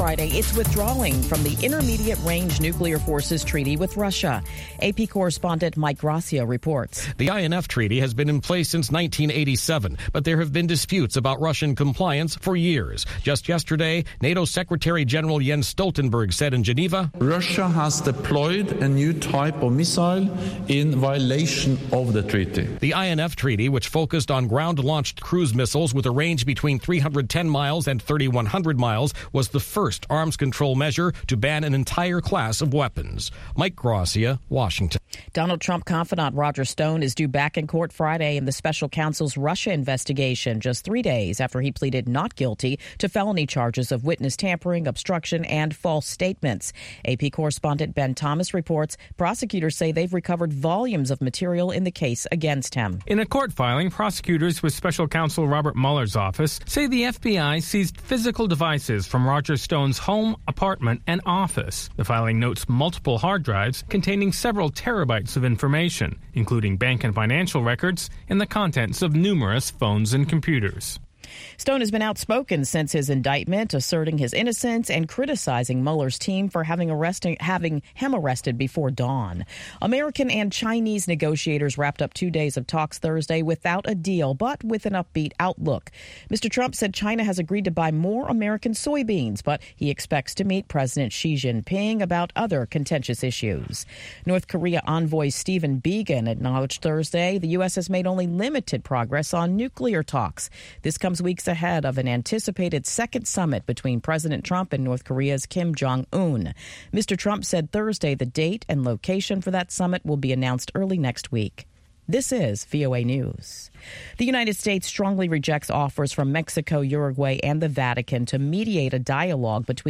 Friday, it's withdrawing from the Intermediate Range Nuclear Forces Treaty with Russia. AP correspondent Mike Gracia reports. The INF Treaty has been in place since 1987, but there have been disputes about Russian compliance for years. Just yesterday, NATO Secretary General Jens Stoltenberg said in Geneva, Russia has deployed a new type of missile in violation of the treaty. The INF Treaty, which focused on ground-launched cruise missiles with a range between 310 miles and 3,100 miles, was the first arms control measure to ban an entire class of weapons. Mike Gracia, Washington. Donald Trump confidant Roger Stone is due back in court Friday in the special counsel's Russia investigation, just 3 days after he pleaded not guilty to felony charges of witness tampering, obstruction, and false statements. AP correspondent Ben Thomas reports prosecutors say they've recovered volumes of material in the case against him. In a court filing, prosecutors with special counsel Robert Mueller's office say the FBI seized physical devices from Roger Stone's home, apartment, and office. The filing notes multiple hard drives containing several terabytes of information, including bank and financial records and the contents of numerous phones and computers. Stone has been outspoken since his indictment, asserting his innocence and criticizing Mueller's team for having him arrested before dawn. American and Chinese negotiators wrapped up 2 days of talks Thursday without a deal, but with an upbeat outlook. Mr. Trump said China has agreed to buy more American soybeans, but he expects to meet President Xi Jinping about other contentious issues. North Korea envoy Stephen Biegun acknowledged Thursday the U.S. has made only limited progress on nuclear talks. This comes weeks ahead of an anticipated second summit between President Trump and North Korea's Kim Jong-un. Mr. Trump said Thursday the date and location for that summit will be announced early next week. This is VOA News. The United States strongly rejects offers from Mexico, Uruguay, and the Vatican to mediate a dialogue between